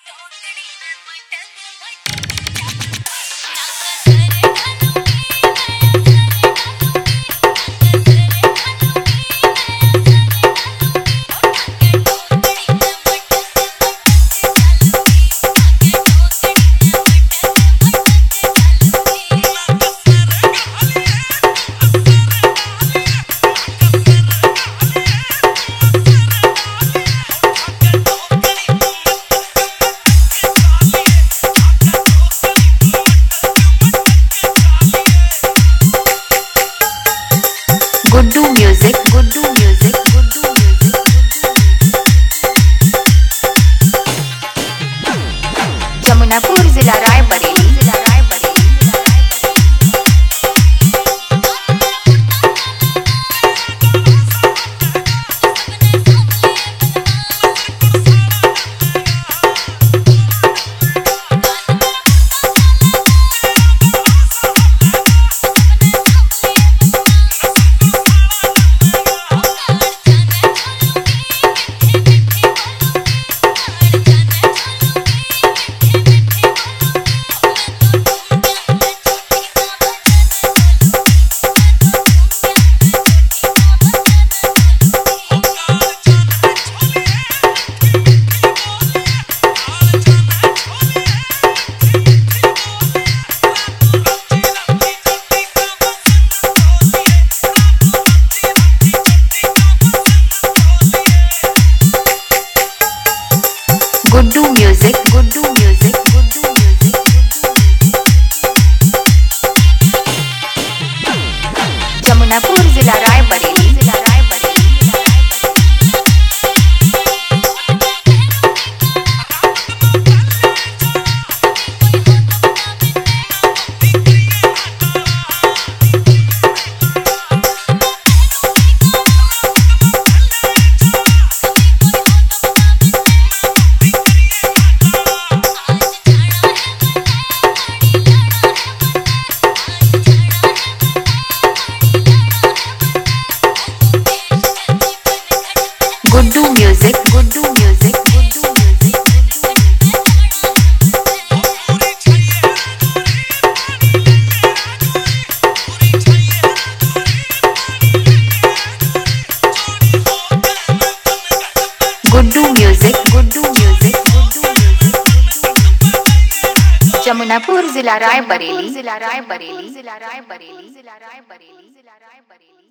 Guddu music Guddu music Guddu music Jamunapur जिला Raebareli Guddu music Guddu music Guddu music Jamunapur जिला Raebareli Guddu music Guddu music Guddu music Guddu music Guddu music Guddu music Jamunapur जिला रायबरेली